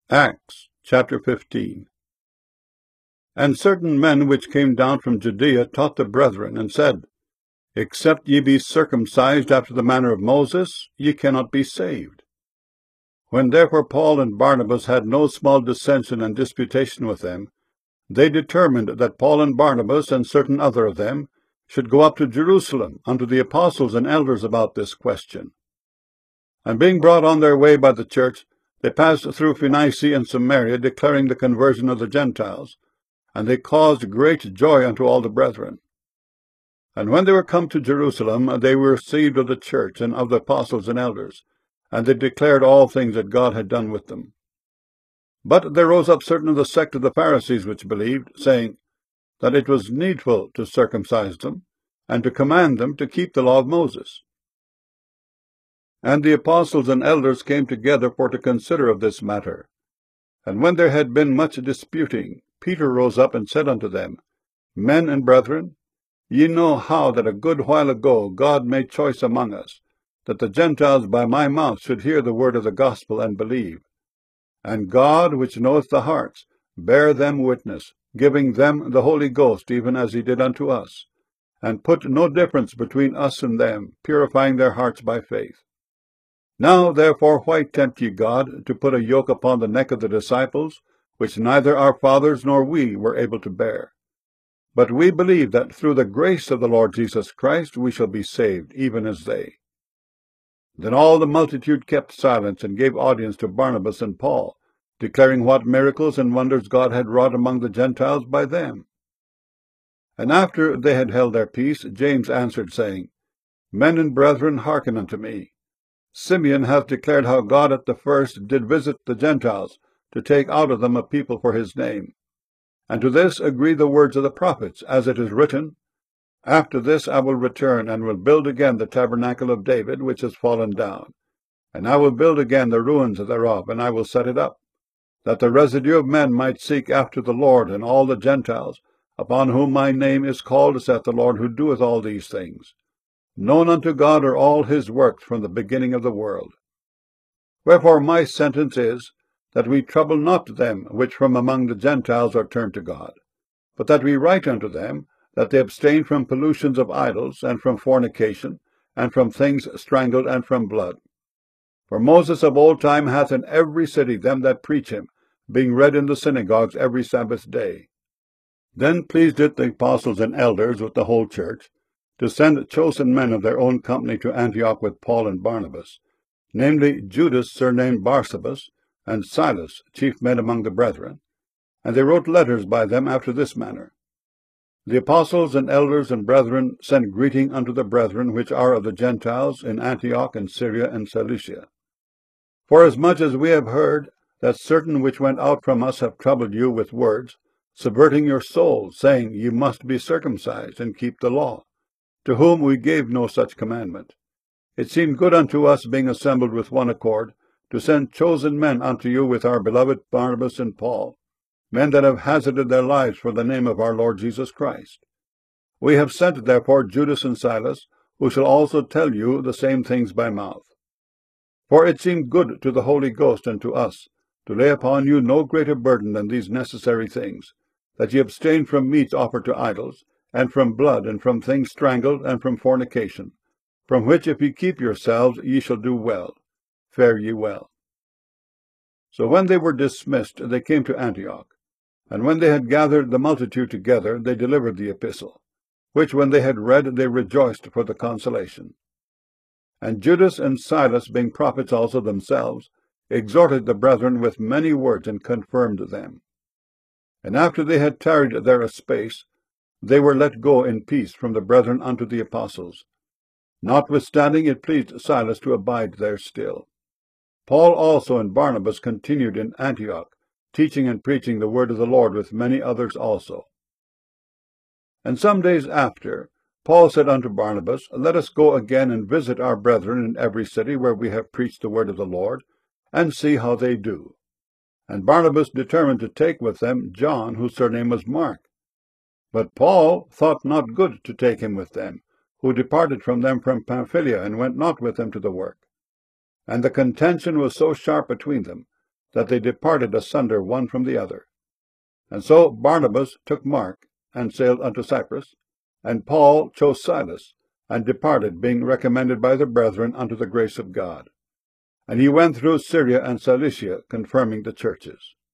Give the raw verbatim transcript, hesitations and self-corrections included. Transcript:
Acts chapter fifteen. And certain men which came down from Judea taught the brethren, and said, Except ye be circumcised after the manner of Moses, ye cannot be saved. When therefore Paul and Barnabas had no small dissension and disputation with them, they determined that Paul and Barnabas and certain other of them should go up to Jerusalem unto the apostles and elders about this question. And being brought on their way by the church, they passed through Phoenicia and Samaria, declaring the conversion of the Gentiles, and they caused great joy unto all the brethren. And when they were come to Jerusalem, they were received of the church and of the apostles and elders, and they declared all things that God had done with them. But there rose up certain of the sect of the Pharisees which believed, saying, that it was needful to circumcise them, and to command them to keep the law of Moses. And the apostles and elders came together for to consider of this matter. And when there had been much disputing, Peter rose up and said unto them, Men and brethren, ye know how that a good while ago God made choice among us, that the Gentiles by my mouth should hear the word of the gospel and believe. And God, which knoweth the hearts, bare them witness, giving them the Holy Ghost, even as he did unto us, and put no difference between us and them, purifying their hearts by faith. Now therefore why tempt ye God to put a yoke upon the neck of the disciples, which neither our fathers nor we were able to bear? But we believe that through the grace of the Lord Jesus Christ we shall be saved, even as they. Then all the multitude kept silence, and gave audience to Barnabas and Paul, declaring what miracles and wonders God had wrought among the Gentiles by them. And after they had held their peace, James answered, saying, Men and brethren, hearken unto me. Simeon hath declared how God at the first did visit the Gentiles, to take out of them a people for his name. And to this agree the words of the prophets, as it is written, After this I will return, and will build again the tabernacle of David, which is fallen down. And I will build again the ruins thereof, and I will set it up, that the residue of men might seek after the Lord, and all the Gentiles, upon whom my name is called, saith the Lord, who doeth all these things. Known unto God are all his works from the beginning of the world. Wherefore my sentence is, that we trouble not them which from among the Gentiles are turned to God, but that we write unto them, that they abstain from pollutions of idols, and from fornication, and from things strangled, and from blood. For Moses of old time hath in every city them that preach him, being read in the synagogues every Sabbath day. Then pleased it the apostles and elders with the whole church, to send chosen men of their own company to Antioch with Paul and Barnabas, namely Judas surnamed Barsabas, and Silas, chief men among the brethren. And they wrote letters by them after this manner. The apostles and elders and brethren send greeting unto the brethren which are of the Gentiles in Antioch and Syria and Cilicia. Forasmuch as we have heard that certain which went out from us have troubled you with words, subverting your souls, saying, Ye must be circumcised, and keep the law, to whom we gave no such commandment. It seemed good unto us, being assembled with one accord, to send chosen men unto you with our beloved Barnabas and Paul, men that have hazarded their lives for the name of our Lord Jesus Christ. We have sent therefore Judas and Silas, who shall also tell you the same things by mouth. For it seemed good to the Holy Ghost and to us, to lay upon you no greater burden than these necessary things, that ye abstain from meats offered to idols, and from blood, and from things strangled, and from fornication, from which if ye keep yourselves, ye shall do well. Fare ye well. So when they were dismissed, they came to Antioch. And when they had gathered the multitude together, they delivered the epistle, which when they had read, they rejoiced for the consolation. And Judas and Silas, being prophets also themselves, exhorted the brethren with many words, and confirmed them. And after they had tarried there a space, they were let go in peace from the brethren unto the apostles. Notwithstanding it pleased Silas to abide there still. Paul also and Barnabas continued in Antioch, teaching and preaching the word of the Lord with many others also. And some days after, Paul said unto Barnabas, Let us go again and visit our brethren in every city where we have preached the word of the Lord, and see how they do. And Barnabas determined to take with them John, whose surname was Mark. But Paul thought not good to take him with them, who departed from them from Pamphylia, and went not with them to the work. And the contention was so sharp between them, that they departed asunder one from the other. And so Barnabas took Mark, and sailed unto Cyprus, and Paul chose Silas, and departed, being recommended by the brethren unto the grace of God. And he went through Syria and Cilicia, confirming the churches.